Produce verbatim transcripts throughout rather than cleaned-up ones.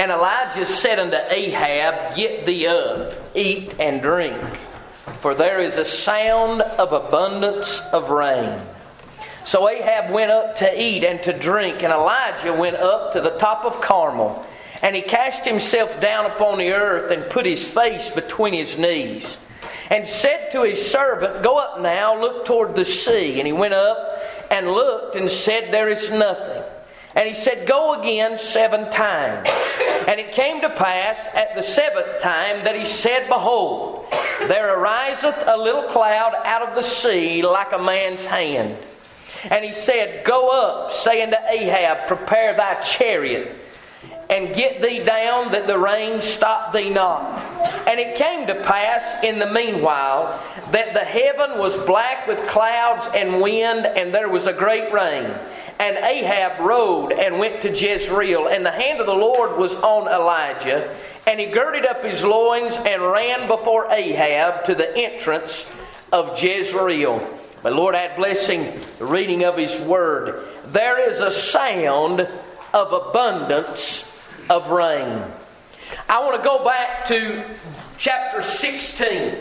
And Elijah said unto Ahab, Get thee up, eat and drink, for there is a sound of abundance of rain. So Ahab went up to eat and to drink, and Elijah went up to the top of Carmel. And he cast himself down upon the earth and put his face between his knees, and said to his servant, Go up now, look toward the sea. And he went up and looked and said, There is nothing. And he said, Go again seven times. And it came to pass at the seventh time that he said, Behold, there ariseth a little cloud out of the sea like a man's hand. And he said, Go up, saying to Ahab, Prepare thy chariot, and get thee down, that the rain stop thee not. And it came to pass in the meanwhile that the heaven was black with clouds and wind, and there was a great rain. And Ahab rode and went to Jezreel, and the hand of the Lord was on Elijah. And he girded up his loins and ran before Ahab to the entrance of Jezreel. May the Lord add blessing the reading of His Word. There is a sound of abundance of rain. I want to go back to chapter sixteen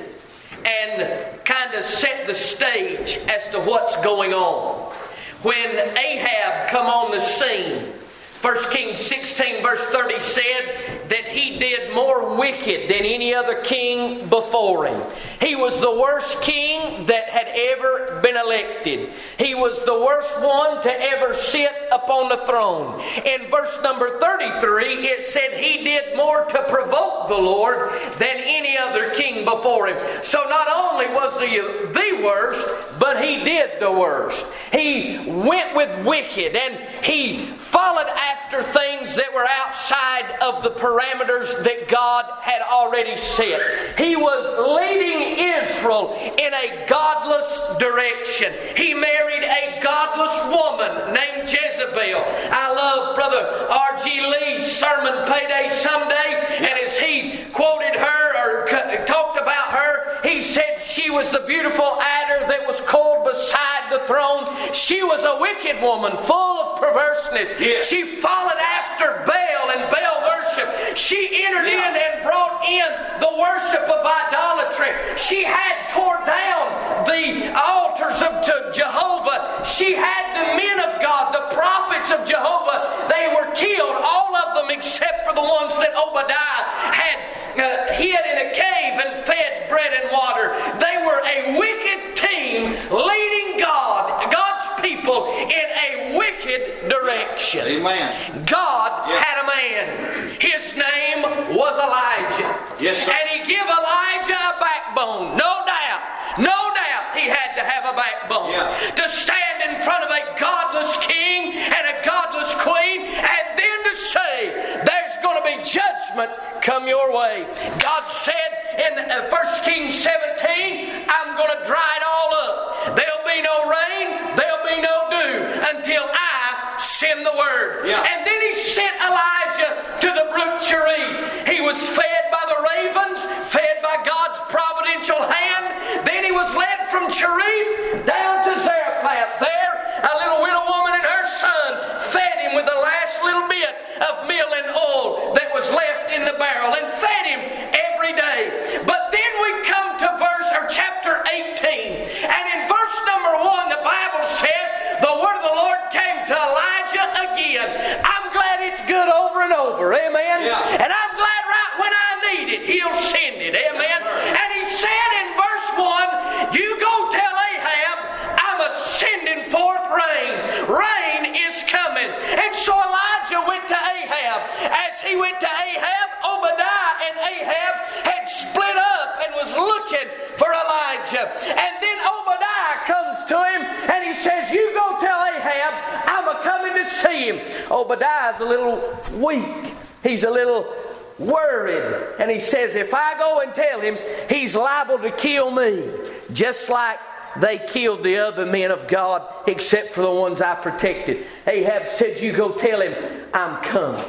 and kind of set the stage as to what's going on. When Ahab come on the scene, First Kings sixteen verse thirty said that he did more wicked than any other king before him. He was the worst king that had ever been elected. He was the worst one to ever sit upon the throne. In verse number thirty-three, it said he did more to provoke the Lord than any other king before him. So not only was he the worst, but he did the worst. He went with wicked, and he followed after things that were outside of the parameters that God had already set. He was leading Israel in a godless direction. He married a godless woman named Jezebel. I love Brother R G Lee's sermon, Payday Someday, and as he quoted her or talked about her, he said she was the beautiful adder that was coiled beside the throne. She was a wicked woman, full of perverseness. Yeah. She followed after Baal and Baal worship. She entered yeah. in and brought in the worship of idolatry. She had torn down the altars of Jehovah. She had the men of God, the prophets of Jehovah. They were killed, all of them except for the ones that Obadiah had uh, hid in a cave and fed bread and water. They were a wicked team leading God, God's people, in a wicked direction. Amen. God yes. had a man. His name was Elijah. Yes, sir. And he gave Elijah a backbone. No doubt. No doubt he had to have a backbone. Yeah. To stand in front of a godless king and a godless queen, and then to say, there's going to be judgment come your way. God said in First Kings seventeen, I'm going to dry it all up. There'll be no rain, there'll be no dew until I send the word. Yeah. And then he sent Elijah to the brook Cherith. He was fed by the ravens, fed by God's providential hand. Then he was led from Cherith down to Zarephath. There, a little widow woman and her son fed him with the last little bit of meal and oil that was left in the barrel, and fed him every day. But then we come to verse or chapter eighteen, and in verse number one, the Bible says the word of the Lord came to Elijah again. I'm glad it's good over and over, amen. Yeah. And I'm glad right when I need it, He'll send it, amen. Yes, and He said in verse one, you go tell Ahab, I'm a sending forth rain. Rain is coming. And so Elijah went to Ahab. As he went to Ahab, Obadiah and Ahab had split up and was looking for Elijah. And then Obadiah comes to him and he says, you go tell Ahab, I'm a coming to see him. Obadiah's a little weak. He's a little worried. And he says, if I go and tell him, he's liable to kill me. Just like they killed the other men of God, except for the ones I protected. Ahab said, you go tell him I'm coming.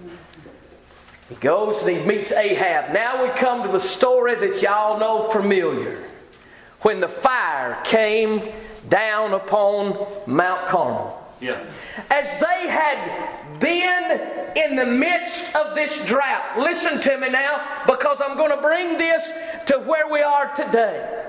He goes and he meets Ahab. Now we come to the story that y'all know familiar. When the fire came down upon Mount Carmel. Yeah. As they had been in the midst of this drought. Listen to me now, because I'm going to bring this to where we are today.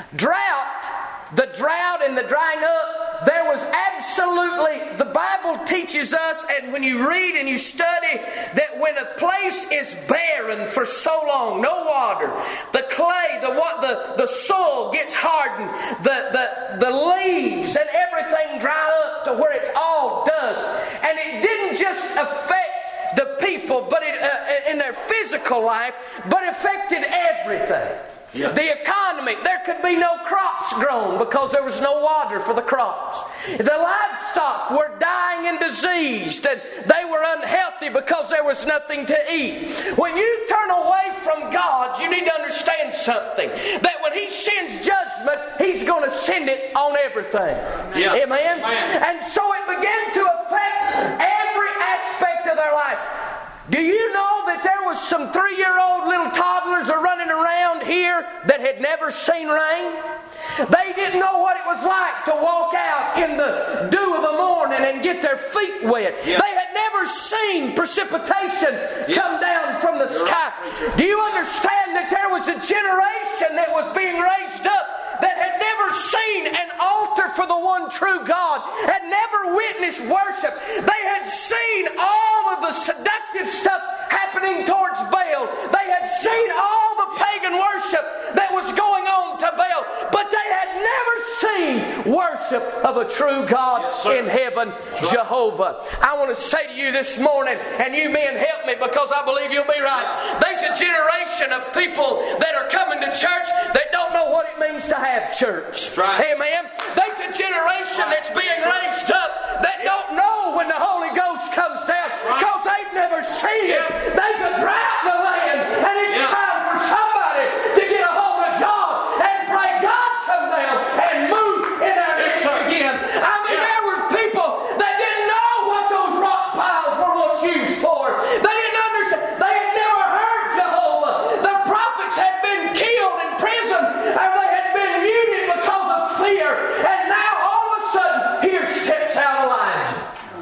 Drought, the drought and the drying up, there was absolutely, the Bible teaches us, and when you read and you study, that when a place is barren for so long, no water, the clay, the what, the, the soil gets hardened, the, the, the leaves and everything dry up to where it's all dust. And it didn't just affect the people, but it uh, in their physical life, but affected everything. Yeah. The economy, there could be no crops grown because there was no water for the crops. The livestock were dying and diseased, and they were unhealthy because there was nothing to eat. When you turn away from God, you need to understand something. That when He sends judgment, He's going to send it on everything. Yeah. Amen? Amen? And so it began to affect every aspect of their life. Do you know that there was some three-year-old little toddlers are running around here that had never seen rain? They didn't know what it was like to walk out in the dew of the morning and get their feet wet. Yeah. They had never seen precipitation yeah. come down from the You're sky. Right. Do you understand that there was a generation that was being raised up that had never seen an altar for the one true God, had never witnessed worship? They had seen all of the seductive stuff happening towards Baal. They had seen all the pagan worship that was going on to Baal, but they had never seen worship of a true God yes, in heaven, right. Jehovah. I want to say to you this morning, and you men help me because I believe you'll be right. There's a generation of people that are coming to church that don't know what it means to have church. Right. Amen. There's a generation that's being raised up that don't know when the Holy Ghost comes down because they've never seen it. There's a drought in the land, and it's yeah. time for somebody to get a hold of God and pray God come down and move in our midst yes, again. I mean, yeah. there was people that didn't know what those rock piles were once used for. They didn't understand. They had never heard Jehovah. The prophets had been killed in prison, or they had been muted because of fear. And now all of a sudden, here steps out Elijah.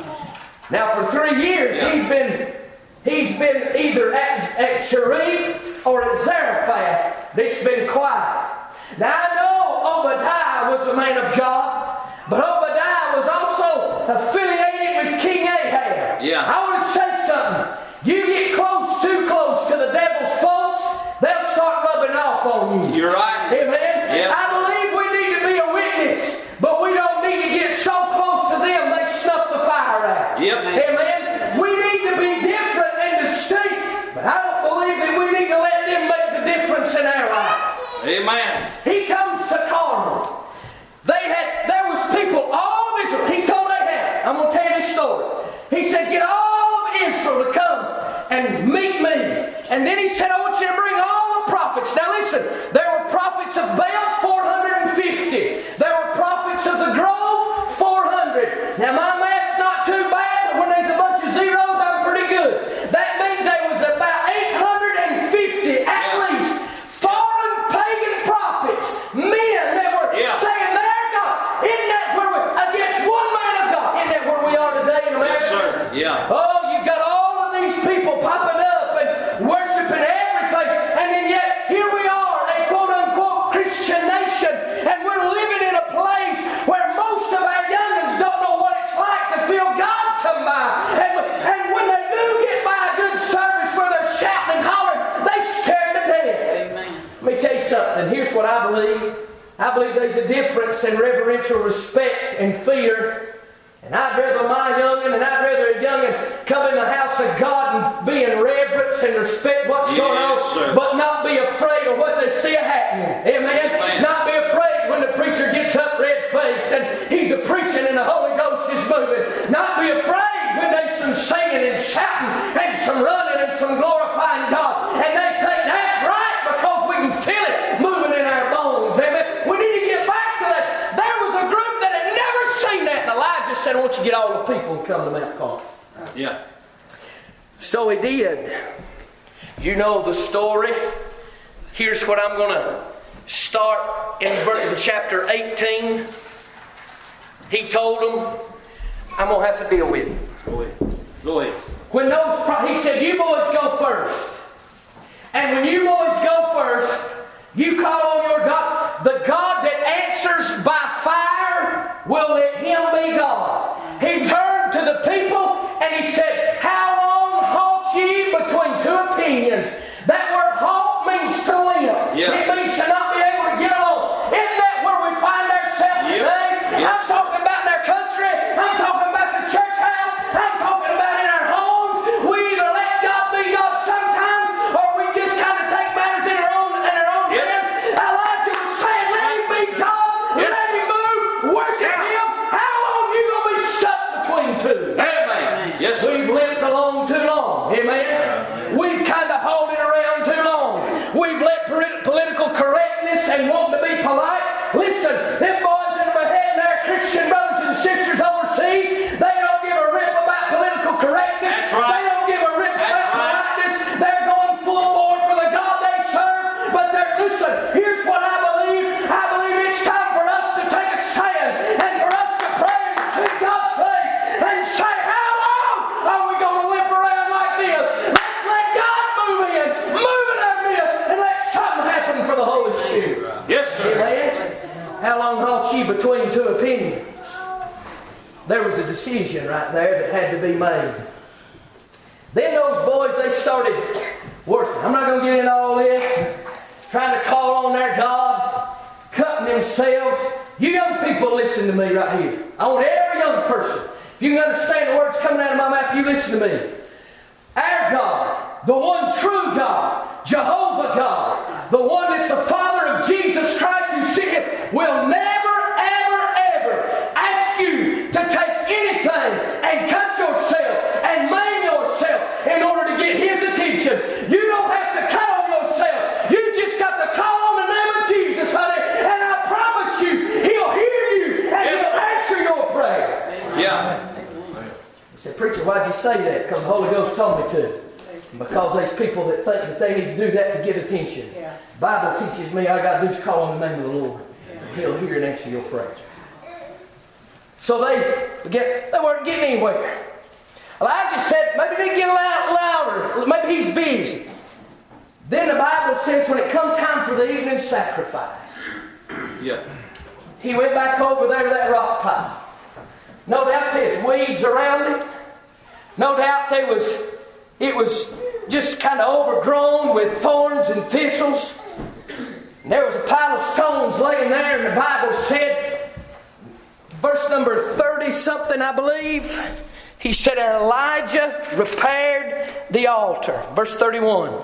Now for three years, yeah. he's been he's been either at, at Cherith or at Zarephath. It's been quiet. Now I know Obadiah was a man of God, but Obadiah was also affiliated with King Ahab. Yeah. I want to say something. You get close, too close to the devil's folks, they'll start rubbing off on you. You're right. Amen? Yes. I believe we need to be a witness, but we don't need to get so close to them they snuff the fire out. Yep. Amen? We need to be different and distinct, but I don't believe that we need to let them make the difference in our life. Amen. He comes to Carmel. They had, there was people, all of Israel. He told Ahab, I'm going to tell you this story. He said, get all of Israel to come and meet me. And then he said, I want you to bring all the prophets. Now listen, there were prophets of Baal, four hundred fifty. There were prophets of the grove, four hundred. Now my math's not too bad, but when there's a bunch of zeros, I'm pretty good. That means there was about eight hundred fifty at yeah. least foreign pagan prophets, men that were yeah. saying their God. Isn't that where we, against one man of God, isn't that where we are today in America? Yes, sir. Yeah. Oh, you've got all of these people popping up and worshiping everything, and then yet here we are, a quote-unquote Christian nation, and we're living in a place where most of our youngins don't know what it's like to feel God come by. And, and when they do get by a good service where they're shouting and hollering, they scare to death. Amen. Let me tell you something. Here's what I believe. I believe there's a difference in reverential respect and fear. And I'd rather my youngin' and I'd rather a youngin' come in the house of God and be in reverence and respect what's yes, going on, sir. But not be afraid of what they see happening. Amen? Amen? Not be afraid when the preacher gets up red-faced and he's a preaching and the Holy Ghost is moving. Not be afraid when there's some singing and shouting and some running and some glorifying God. And they think that's right because we can feel it moving in our bones. Amen? We need to get back to that. There was a group that had never seen that, and Elijah said, I want you to get all the people to come to Mount Carmel. Yeah. So he did. You know the story. Here's what I'm going to start in verse chapter eighteen. He told them, I'm going to have to deal with you. Go ahead. When those, he said, you boys go first. And when you boys go first, you call on your God. The God that answers by fire, will let him be God. He turned to the people and he said, how long halt ye between two opinions? That word halt means to limp. Yeah. It means to not be able to get along. Isn't that where we find ourselves Yep. today? Yep. I'm talking about in our country. I'm talking about the church house. I'm talking about in our homes. We either let God be God sometimes, or we just kind of take matters in our own, in our own Yep. hands. Elijah was saying, let him be God. Yep. Let him move. Worship Yeah. him. How long you going to be stuck between two? Amen. Yes, sir. We've lived along too long. Amen. We've kind of hauled it around too long. We've let polit- political correctness and wanting to be polite. Listen, them boys that are beheading our Christian brothers and sisters overseas, they don't give a rip about political correctness. That's right. They don't give a rip That's about right. politeness. They're going full board for the God they serve. But they're, listen, here's what I believe. I believe it's time for us to take a stand and for us to pray and seek God's face and say, how long are we going to live around like this? Let's let God move in, move in our midst, and let something happen for the Holy Spirit. Yes, sir. Amen. How long halt ye between two opinions? There was a decision right there that had to be made. Then those boys, they started worshiping. I'm not going to get into all this. Trying to call on their God, cutting themselves. You young people, listen to me right here. I want every young person. If you can understand the words coming out of my mouth, you listen to me. Our God, the one true God, Jehovah God, the one that's the Father of Jesus Christ who sent, will never, ever, ever ask you to take anything and cut yourself and maim yourself in order to get His attention. You don't have to cut on yourself. You just got to call on the name of Jesus, honey, and I promise you, He'll hear you and Yes, He'll sir. answer your prayer. Yeah. He said, preacher, why'd you say that? Because the Holy Ghost told me to. Because there's people that think that they need to do that to get attention. Yeah. The Bible teaches me I got to do is call on the name of the Lord. Yeah. He'll hear and answer your prayers. So they get they weren't getting anywhere. Elijah said, maybe they get loud, louder. Maybe he's busy. Then the Bible says when it come time for the evening sacrifice, Yeah. he went back over there to that rock pile. No doubt there's weeds around it. No doubt there was, it was just kind of overgrown with thorns and thistles. And there was a pile of stones laying there, and the Bible said, verse number thirty something, I believe, he said, and Elijah repaired the altar. Verse thirty-one.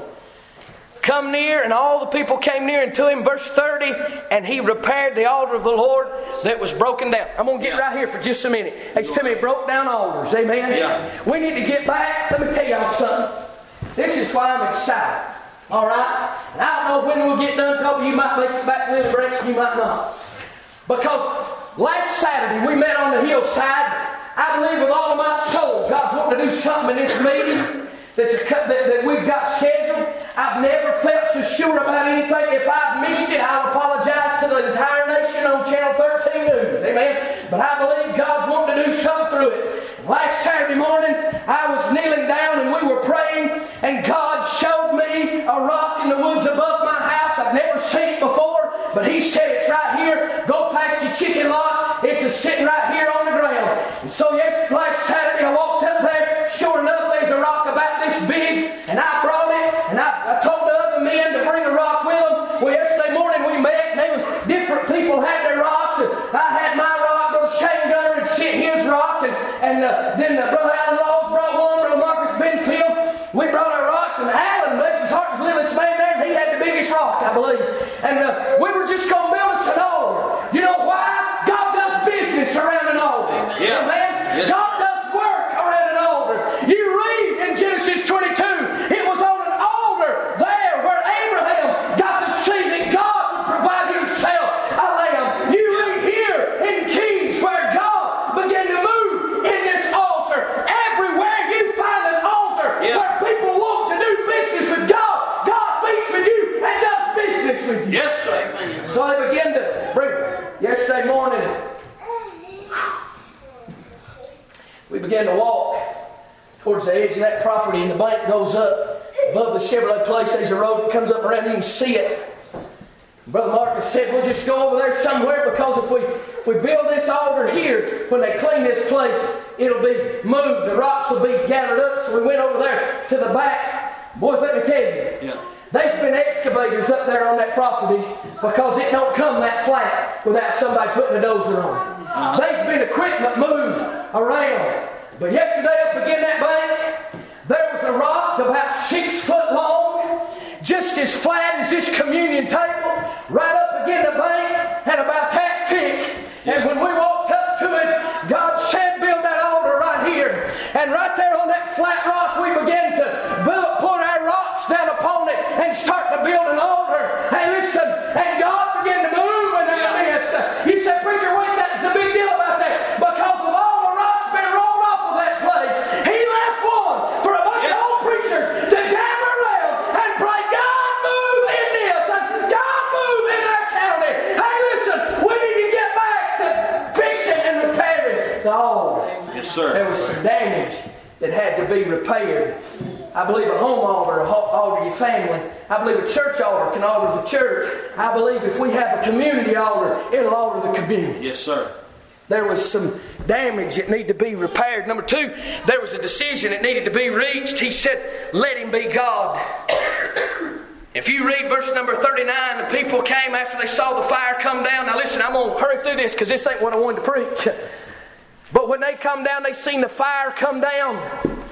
Come near, and all the people came near unto him. Verse thirty, and he repaired the altar of the Lord that was broken down. I'm going to get Yeah. right here for just a minute. There's too many broke down altars. Amen? Yeah. We need to get back. Let me tell y'all something. This is why I'm excited. All right? And I don't know when we'll get done talking. You might make it back to Little Breaks, you might not. Because last Saturday we met on the hillside. I believe with all of my soul God's wanting to do something in this meeting that's a, that, that we've got scheduled. I've never felt so sure about anything. If I've missed it, I'll apologize to the entire nation on Channel thirteen News. Amen? But I believe God's wanting to do something through it. Last Saturday morning, I was kneeling down and we were praying, and God showed me a rock in the woods above my house. I've never seen it before, but He said it's right here. Go past your chicken lot. It's a sitting right here on the ground. And so yes, last Saturday I walked up there. Sure enough, there's a rock about this big, and I brought it, and I, I told the other men to bring a rock with them. Well, yesterday morning we met, and there was different people had their rocks, and I had my rock. Brother Shane Gunner had sent his rock, and, and uh, then uh, Brother Alan Laws brought one. Brother Marcus Benfield. We brought our rocks, and Alan, bless his heart, was the littlest man there, and he had the biggest rock, I believe. And uh, we were just going to build us an altar. You know why? God does business around an altar. Yeah. Amen? Yes. God does work around an altar. You read in Genesis twenty-two, it was on an altar there where Abraham got to see that God would provide himself a lamb. You read here in Kings where God began to move in this altar. Everywhere you find an altar Yeah. where people want to do business with God, God meets with you and does business with you. Yes, sir. So they began to bring. Yesterday morning, we began to walk towards the edge of that property, and the bank goes up above the Chevrolet place. There's a road that comes up around. You can see it. Brother Marcus said, we'll just go over there somewhere, because if we, if we build this altar here, when they clean this place, it'll be moved. The rocks will be gathered up. So we went over there to the back. Boys, let me tell you. Yeah. There's been excavators up there on that property, because it don't come that flat without somebody putting a dozer on it. Uh-huh. There's been equipment moved around. But yesterday up again that bank, there was a rock about six foot long, just as flat as this communion table, right up against the bank, and about that thick. And when we walked up to it, God said, build that altar right here. And right there on that flat rock, we began to build, put our rocks down upon it and start to build an altar. And listen, and God began to move in our midst. You said, preacher, what's that? It's a big deal about that. Because of all the rocks being rolled off of that place, He left one for a bunch yes. of old preachers to gather around and pray, God move in this, and God move in our county. Hey, listen, we need to get back to fixing and repairing the altar. Yes, sir. There was some damage that had to be repaired. I believe a home altar will alter your family. I believe a church altar can alter the church. I believe if we have a community altar, it'll alter the community. Yes, sir. There was some damage that needed to be repaired. Number two, there was a decision that needed to be reached. He said, let Him be God. If you read verse number thirty-nine, the people came after they saw the fire come down. Now listen, I'm going to hurry through this because this ain't what I wanted to preach. But when they come down, they seen the fire come down.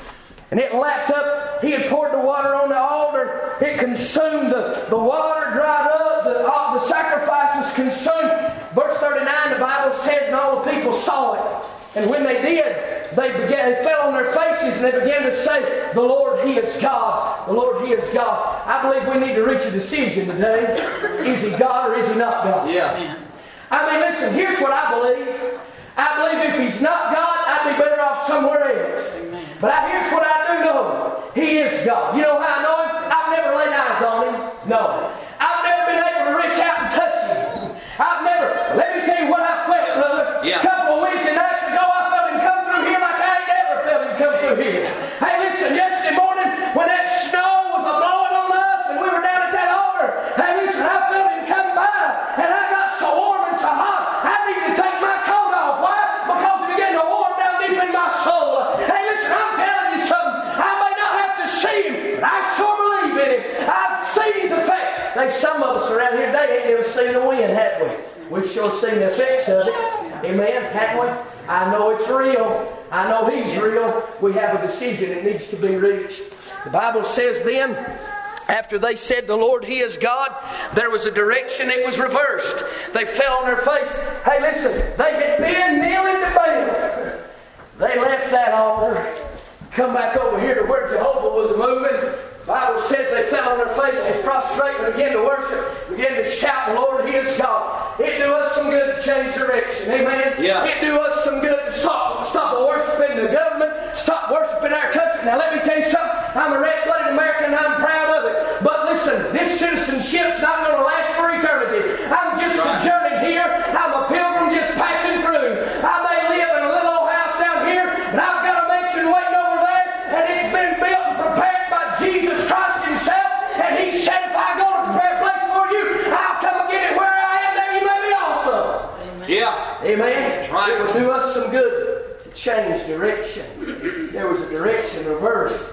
And it lapped up. He had poured the water on the altar. It consumed the, the water, dried up. The, all, the sacrifice was consumed. Verse thirty-nine, the Bible says, and all the people saw it. And when they did, they began, they fell on their faces and they began to say, the Lord, He is God. The Lord, He is God. I believe we need to reach a decision today. Is He God or is He not God? Yeah. I mean, listen, here's what I believe. I believe if He's not God, I'd be better off somewhere else. Amen. But I, here's what I do know. He is God. You know how I know Him? I've never laid eyes on Him. No. I've never been able to reach out and touch Him. I've never, let me tell you what I felt, brother. Yeah. A couple of Wednesday nights ago, I felt Him come through here like I ain't ever felt Him come through here. Hey, listen, yesterday morning, when that snow was blowing on us and we were down at that altar, hey, listen, I felt Him come by and I got so warm and so hot, I needed to take my coat off. Why? Because it began to warm down deep in my soul. Hey, listen, I'm telling you something. I may not have to see Him, but I sure believe in Him. I've seen His effects. There's some of us around here today ain't never seen the wind, have we? We've sure seen the effects of it. Amen, haven't we? I know it's real. I know He's real. We have a decision that needs to be reached. The Bible says then, after they said the Lord, He is God, there was a direction that was reversed. They fell on their face. Hey, listen, they had been kneeling to Baal. They left that altar, come back over here to where Jehovah was moving. The Bible says they fell on their faces, prostrate, and began to worship, began to shout, the Lord, He is God. It do us some good to change direction. Amen? Yeah. It do us some good to stop, stop worshiping the government, stop worshiping our country. Now let me tell you something. I'm a red-blooded American and I'm proud of it. But listen, this citizenship's not going to last for eternity. I'm just right. sojourning here. I'm a pilgrim just passing through. I may live in a little old house down here, but I've got a mansion waiting over there, and it's been built and prepared by Jesus Christ Himself. And He said, if I go to prepare a place for you, I'll come and get it where I am, there you may be also. Amen. Yeah. Amen. Right. It will do us some good to change direction. There was a direction reversed.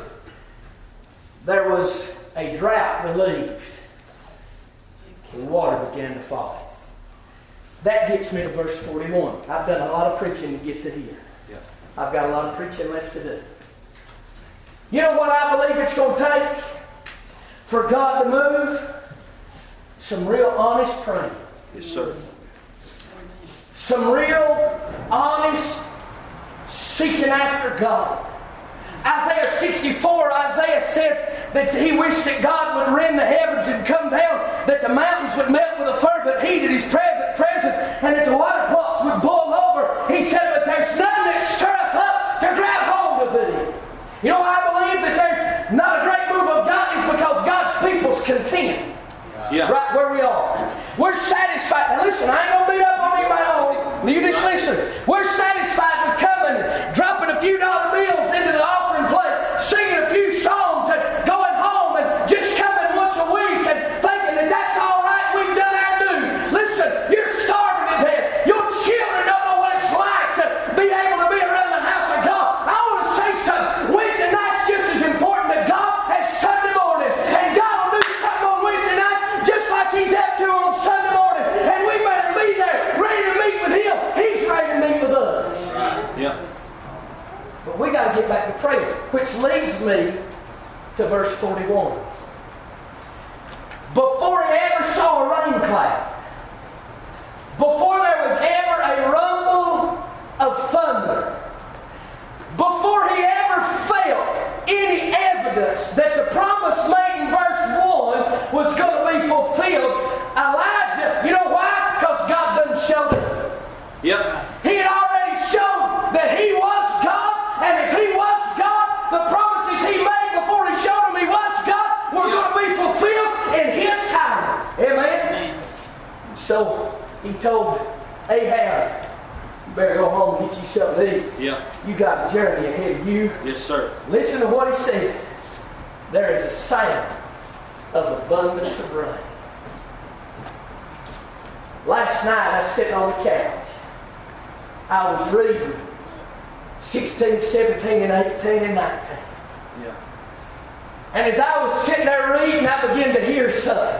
There was a drought relieved. And water began to fall. That gets me to verse forty-one. I've done a lot of preaching to get to here. Yeah. I've got a lot of preaching left to do. You know what I believe it's going to take for God to move? Some real honest praying. Yes, sir. Some real honest seeking after God. Isaiah sixty-four, Isaiah says that he wished that God would rend the heavens and come down, that the mountains would melt with a fervent heat at His presence, and that the water pots would boil over. He said, but there's none that stirreth up to grab hold of thee. You know, I believe that there's not a great move of God is because God's people's content. Yeah. Right where we are. We're satisfied. Now listen, I ain't going to beat up on anybody on it. You just listen. We're satisfied with coming, dropping a few dollar bills into the offering plate, me to verse forty-one. Before he ever saw a rain cloud, before there was ever a rumble of thunder, before he ever felt any evidence that the promise made in verse one was going to be fulfilled, Elijah, you know why? Because God done showed it. Yep. He had already shown that he was God, and if he was God, the promises he made before he showed him he was God were yep. going to be fulfilled in his time. Amen? Amen. So he told Ahab, you better go home and get you something to eat. Yeah. You got a journey ahead of you. Yes, sir. Listen to what he said. There is a sound of abundance of rain. Last night I was sitting on the couch. I was reading sixteen, seventeen, and eighteen, and nineteen. Yeah. And as I was sitting there reading, I began to hear something.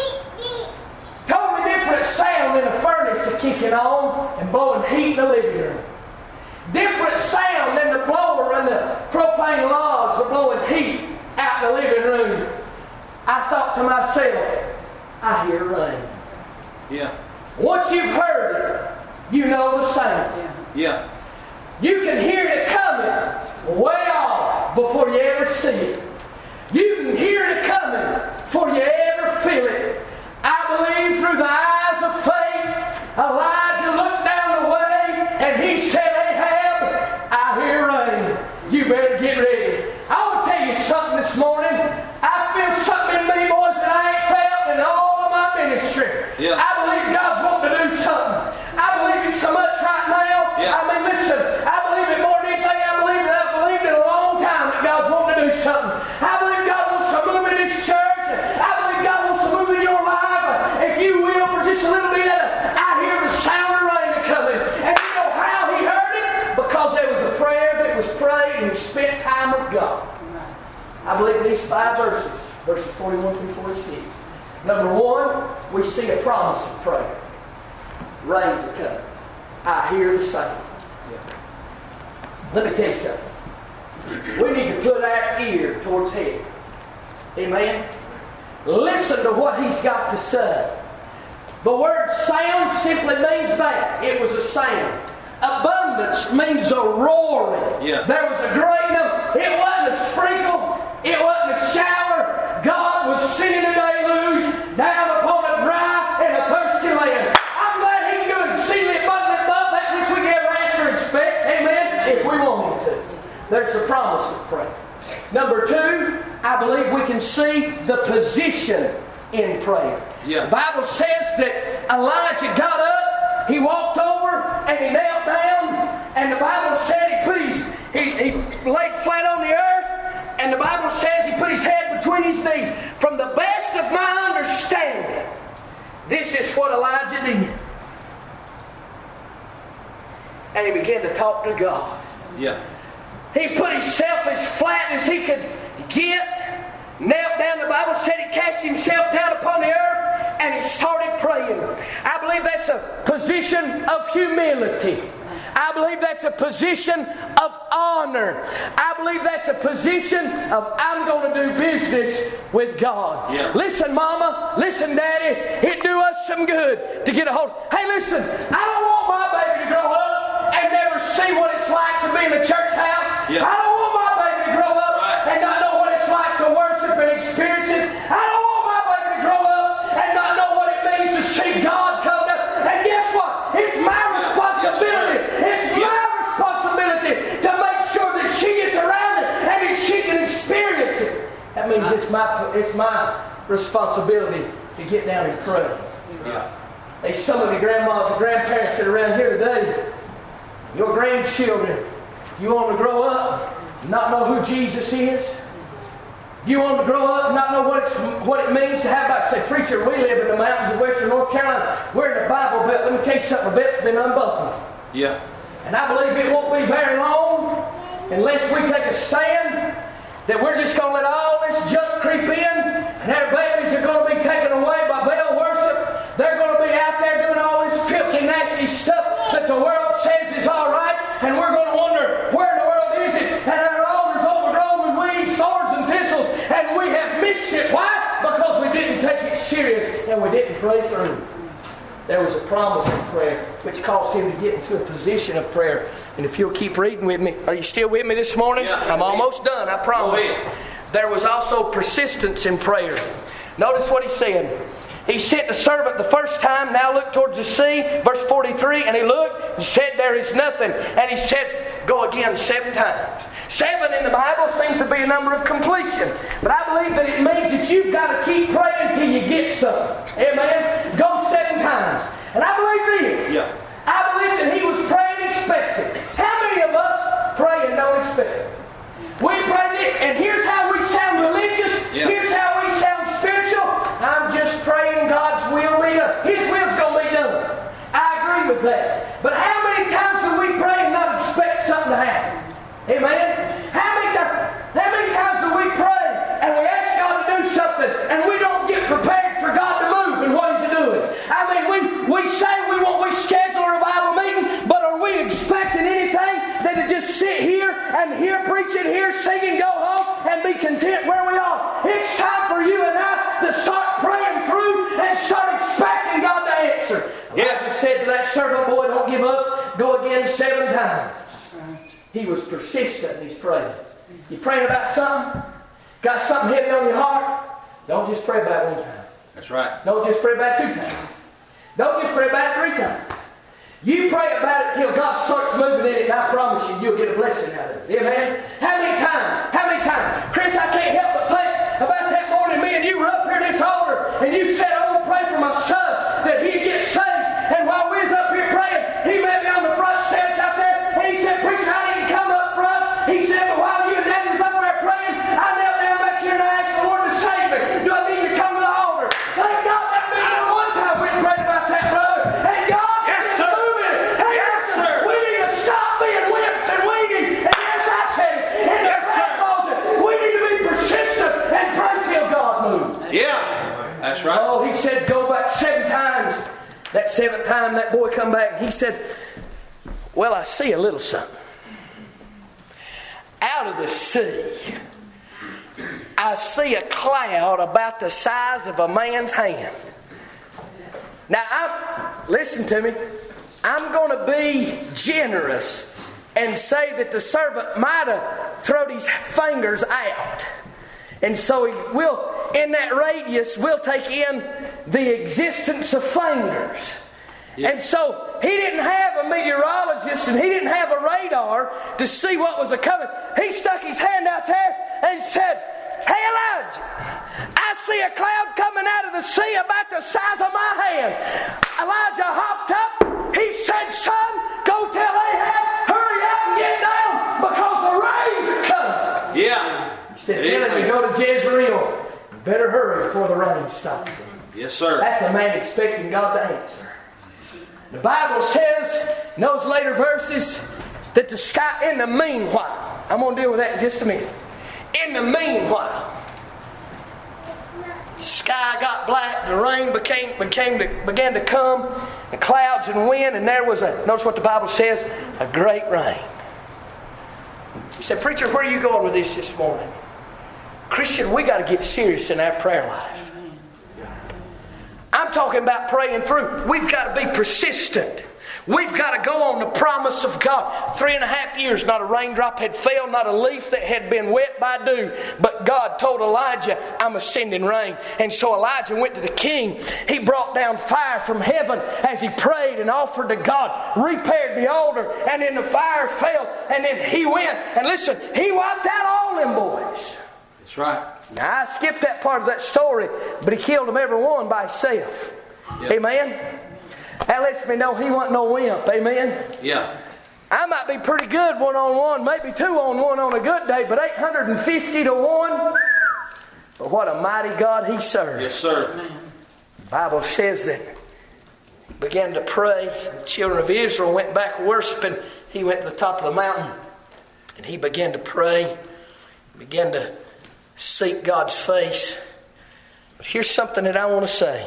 Totally different sound in the furnace is kicking on and blowing heat in the living room. Different sound than the blower and the propane logs are blowing heat out in the living room. I thought to myself, I hear rain. Yeah. Once you've heard it, you know the sound. Yeah. You can hear it coming way off before you ever see it. You can hear it coming before you ever feel it. I believe through the eyes of faith, Elijah looked down the way and he said, Ahab, I hear rain. You better get ready. I want to tell you something this morning. I feel something in me, boys, that I ain't felt in all of my ministry. Yeah. I believe God's wanting to do something. I believe it so much right now. Yeah. I mean, listen, I believe it more than anything I believe it. I've believed it a long time that God's wanting to do something. I believe God wants to move in this church. I believe God wants to move in your life. If you will, for just a little bit, I hear the sound of rain coming. And you know how he heard it? Because there was a prayer that was prayed and he spent time with God. I believe in these five verses, verses forty-one through forty-six. Number one, we see a promise of prayer. Rain's coming. I hear the sound. Let me tell you something. We need to put our ear towards heaven. Amen? Listen to what he's got to say. The word sound simply means that. It was a sound. Abundance means a roaring. Yeah. There was a great number. It wasn't a sprinkle. It wasn't a shower. God was sending a deluge down upon a dry and a thirsty land. I'm glad he can do exceedingly abundant above that which we can ever ask or expect. Amen? If we want him to. There's the promise of prayer. Number two, I believe we can see the position in prayer. Yeah. The Bible says that Elijah got up, he walked over, and he knelt down, and the Bible said he put his he, he laid flat on the earth, and the Bible says he put his head between his knees. From the best of my understanding, this is what Elijah did. And he began to talk to God. Yeah. He put himself as flat as he could get, knelt down. The Bible said he cast himself down upon the earth and he started praying. I believe that's a position of humility. I believe that's a position of honor. I believe that's a position of I'm going to do business with God. Yeah. Listen, Mama. Listen, Daddy. It do us some good to get a hold. Hey, listen. I don't want my baby to grow up and never see what it's like to be in a church house. Yeah. I don't want my baby to grow up right. and not know what it's like to worship and experience it. I don't want my baby to grow up and not know what it means to see God come down. And guess what? It's my responsibility. Yes, it's yeah. my responsibility to make sure that she gets around it and that she can experience it. That means it's my it's my responsibility to get down and pray. Yeah. Hey, some of the grandmas and grandparents that are around here today, your grandchildren, you want to grow up and not know who Jesus is? You want to grow up and not know what, it's, what it means to have, about say, preacher, we live in the mountains of western North Carolina. We're in the Bible Belt. Let me tell you something, the belt's been unbuckled. Yeah. And I believe it won't be very long unless we take a stand that we're just going to let all this junk creep in and our babies are going to be taken away by Baal worship. They're going to be out there doing all this filthy, nasty stuff that the world says is all right, and we're going to wonder, where in the world is it? And our altar's overgrown with weeds. serious and we didn't pray through. There was a promise in prayer which caused him to get into a position of prayer. And if you'll keep reading with me, are you still with me this morning? Yeah. I'm almost done, I promise. Go ahead. There was also persistence in prayer. Notice what he said. He sent the servant the first time, now look towards the sea, verse forty-three, and he looked and said, there is nothing. And he said, go again seven times. Seven in the Bible seems to be a number of completion. But I believe that it means that you've got to keep praying till you get some. Amen? Go seven times. And I believe this. Yeah. I believe that he was praying expecting. How many of us pray and don't expect? We pray this, and here's how we sound religious. Yeah. Here's how we sound spiritual. I'm just praying God's will be done. His will's going to be done. I agree with that. But how many times do we pray and not expect something to happen? Amen? How many times, how many times do we pray and we ask God to do something and we don't get prepared for God to move and what He's doing? I mean, we, we say we want, we schedule a revival meeting, but are we expecting anything than to just sit here and hear preaching, here singing, go home and be content where we are? It's time for you and I to start praying through and start expecting God to answer. Yeah. I just said to that servant boy, don't give up, go again seven times. He was persistent in his praying. You praying about something? Got something heavy on your heart? Don't just pray about it one time. That's right. Don't just pray about it two times. Don't just pray about it three times. You pray about it till God starts moving in it, and I promise you, you'll get a blessing out of it. Amen? How many times? How many times? Chris, I can't help but think about that morning me and you were up here at this altar, and you said, I want to pray for my son, that he'd get saved. And while we was up here praying, he met me on the front steps out there, and he said, preacher, I didn't come up front. He said, but while you and Daddy was up there praying, I knelt down back here and I asked the Lord to save me. Do I need to come to the altar? Thank God that be the one time we prayed about that, brother. And God Yes, is sir. moving. And Yes, sir. we need to stop being wimps and weenies. And yes, I said it. In the Yes, prayer sir. closet, we need to be persistent and pray till God moves. Yeah. That's right. Oh, he said, go back seven times. That seventh time, that boy come back and he said, well, I see a little something. Out of the sea, I see a cloud about the size of a man's hand. Now, I'm, listen to me. I'm going to be generous and say that the servant might have thrown his fingers out. And so he will, in that radius, will take in the existence of fingers. Yeah. And so he didn't have a meteorologist and he didn't have a radar to see what was coming. He stuck his hand out there and said, hey Elijah, I see a cloud coming out of the sea about the size of my hand. Elijah hopped up. He said, son, go tell Ahab, hurry up and get down because the rains are coming. Yeah. He said, tell him to go to Jezreel. You better hurry before the rain stops. Yes, sir. That's a man expecting God to answer. The Bible says in those later verses that the sky, in the meanwhile, I'm going to deal with that in just a minute. In the meanwhile, the sky got black, the rain became, became to, began to come, the clouds and wind, and there was a, notice what the Bible says, a great rain. He said, preacher, where are you going with this this morning? Christian, we got to get serious in our prayer life. I'm talking about praying through. We've got to be persistent. We've got to go on the promise of God. Three and a half years, not a raindrop had fell, not a leaf that had been wet by dew. But God told Elijah, I'm a sending rain. And so Elijah went to the king. He brought down fire from heaven as he prayed and offered to God, repaired the altar, and then the fire fell. And then he went. And listen, he wiped out all them boys. That's right. Now, I skipped that part of that story, but he killed them every one by himself. Yep. Amen? That lets me know he wasn't no wimp. Amen? Yeah. I might be pretty good one-on-one, maybe two-on-one on a good day, but eight hundred fifty to one? But what a mighty God he served. Yes, sir. The Bible says that he began to pray. The children of Israel went back worshiping. He went to the top of the mountain, and he began to pray. He began to seek God's face. But here's something that I want to say.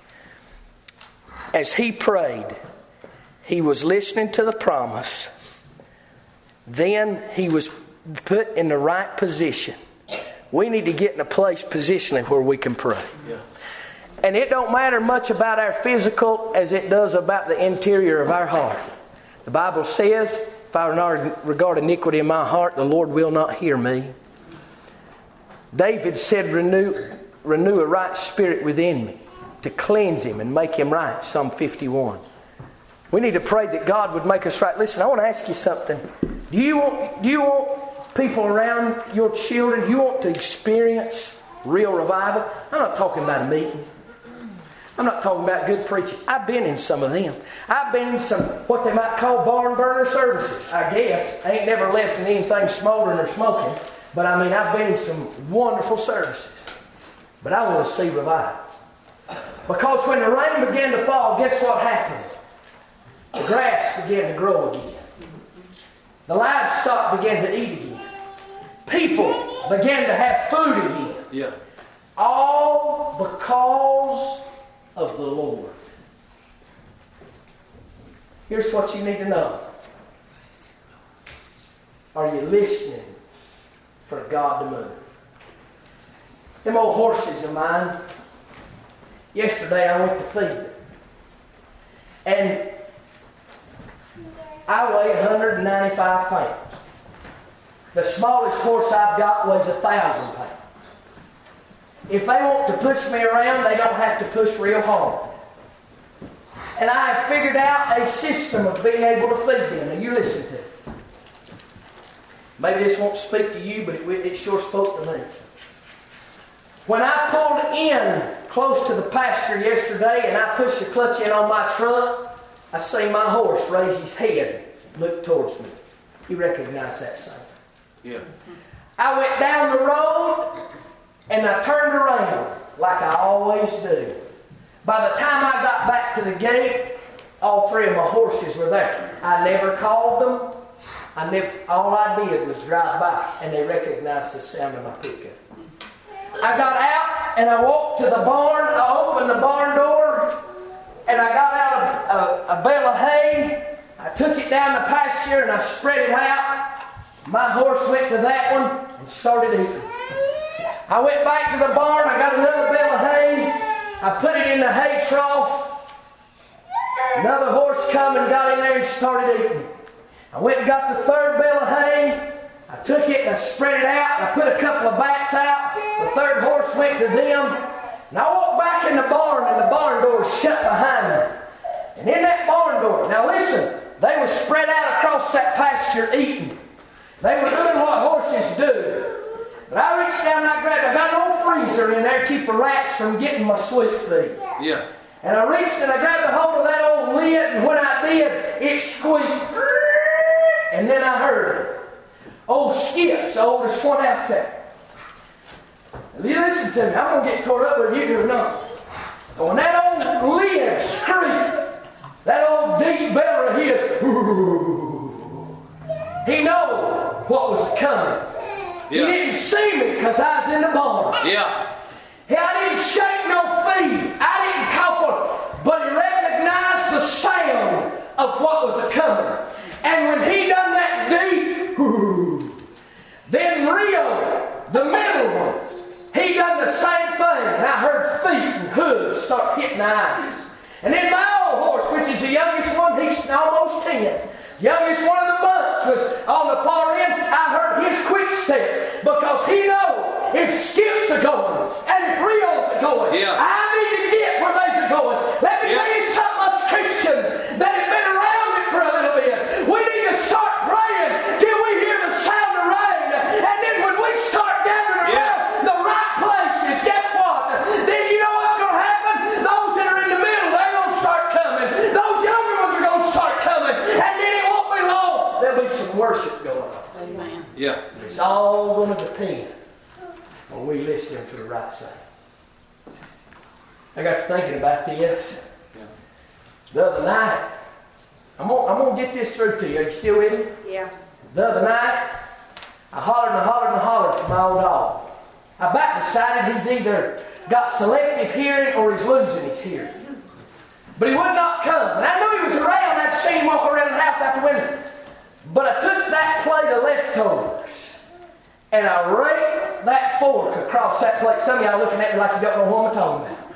As he prayed, he was listening to the promise. Then he was put in the right position. We need to get in a place positionally where we can pray. Yeah. And it don't matter much about our physical as it does about the interior of our heart. The Bible says, if I regard iniquity in my heart, the Lord will not hear me. David said, renew, renew a right spirit within me, to cleanse him and make him right. Psalm fifty-one. We need to pray that God would make us right. Listen, I want to ask you something. Do you want, do you want people around your children, do you want to experience real revival? I'm not talking about a meeting. I'm not talking about good preaching. I've been in some of them. I've been in some, what they might call barn burner services, I guess. I ain't never left in anything smoldering or smoking. But I mean, I've been in some wonderful services. But I want to see revival. Because when the rain began to fall, guess what happened? The grass began to grow again. The livestock began to eat again. People began to have food again. Yeah. All because of the Lord. Here's what you need to know. Are you listening for God to move? Them old horses of mine, yesterday I went to feed them. And I weigh one hundred ninety-five pounds. The smallest horse I've got weighs one thousand pounds. If they want to push me around, they don't have to push real hard. And I have figured out a system of being able to feed them. Now you listen to it. Maybe this won't speak to you, but it, it sure spoke to me. When I pulled in close to the pasture yesterday and I pushed the clutch in on my truck, I seen my horse raise his head, look towards me. You recognize that sound? Yeah. I went down the road and I turned around like I always do. By the time I got back to the gate, all three of my horses were there. I never called them. I never, all I did was drive by and they recognized the sound of my pickup. I got out and I walked to the barn. I opened the barn door and I got out a, a, a bale of hay. I took it down the pasture and I spread it out. My horse went to that one and started eating. I went back to the barn. I got another bale of hay. I put it in the hay trough. Another horse come and got in there and started eating. I went and got the third bale of hay. I took it and I spread it out. I put a couple of bats out. The third horse went to them. And I walked back in the barn and the barn door was shut behind me. And in that barn door, now listen, they were spread out across that pasture eating. They were doing what horses do. But I reached down and I grabbed, I got an old freezer in there to keep the rats from getting my sweet feed. Yeah. And I reached and I grabbed a hold of that old lid, and when I did, it squeaked. And then I heard it. Old Skip's the oldest one out there. Now, you listen to me, I'm going to get tore up whether you do or not. And when that old lid screamed, that old deep belly of his, he knew what was coming. Yeah. He didn't see me because I was in the barn. Yeah. I didn't shake no feet. I didn't call for it. But he recognized the sound of what was coming. And when he done that deep, then Rio, the middle one, he done the same thing. And I heard feet and hooves start hitting the eyes. And then my old horse, which is the youngest one, he's almost ten. Youngest one of the bunch was on the far end. I heard his quick step because he knows if Skips are going and if Rios are going, yeah. I need to get where they're going. Let me yeah. tell you something, us Christians that have been around it for a little bit. We need to start praying till we hear the sound of rain. And then when we start gathering around yeah. the right places, guess what? Then you know what's going to happen? Those that are in the middle, they're going to start coming. Those younger ones are going to start coming. And then it won't be long. There'll be some worship going on. Amen. Yeah. It's all going to depend on we listening for the right side. I got to thinking about this Yeah. the other night. I'm gonna, I'm gonna get this through to you. Are you still with me? Yeah. The other night, I hollered and hollered and hollered for my old dog. I about decided he's either got selective hearing or he's losing his hearing. But he would not come. And I knew he was around. I'd seen him walk around the house after winter. But I took that plate of leftovers and I raked that fork across that plate. Some of y'all looking at me like you don't know what I'm talking about.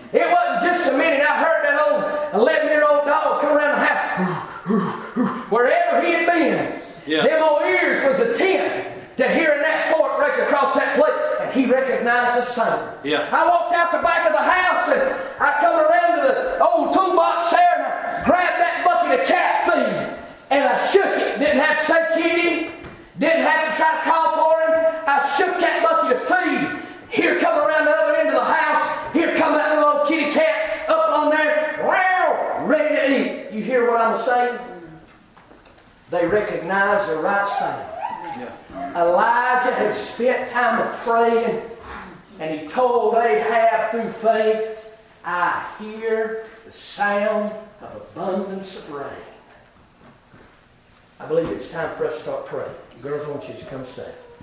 It wasn't just a minute. I heard that old eleven-year-old dog come around the house. Wherever he had been, Yeah. them old ears was attentive to hearing that fork break across that plate. And he recognized the sound. Yeah. I walked out the back of the house and I come around to the old toolbox there and I grabbed that bucket of cat feed and I shook it. Didn't have to say kitty. Didn't have to try to call for him. I shook that bucket of feed. Here come around the other end of the house. Here come that little old kitty cat up on there. Wow, ready to eat. You hear what I'm saying? They recognize the right sound. Yeah. Elijah had spent time of praying, and he told Ahab through faith, I hear the sound of abundance of rain. I believe it's time for us to start praying. Girls, I want you to come stand.